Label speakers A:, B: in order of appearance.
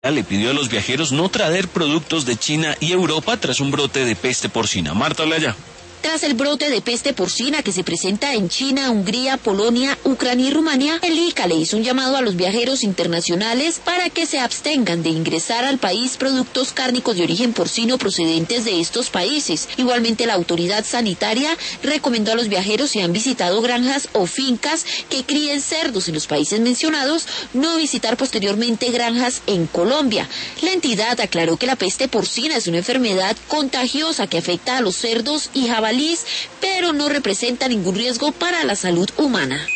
A: le pidió a los viajeros no traer productos de China y Europa tras un brote de peste porcina. Marta Olaya.
B: Tras el brote de peste porcina que se presenta en China, Hungría, Polonia, Ucrania y Rumania, el ICA le hizo un llamado a los viajeros internacionales para que se abstengan de ingresar al país productos cárnicos de origen porcino procedentes de estos países. Igualmente, la autoridad sanitaria recomendó a los viajeros, si han visitado granjas o fincas que críen cerdos en los países mencionados, no visitar posteriormente granjas en Colombia. La entidad aclaró que la peste porcina es una enfermedad contagiosa que afecta a los cerdos y jabalíes, pero no representa ningún riesgo para la salud humana.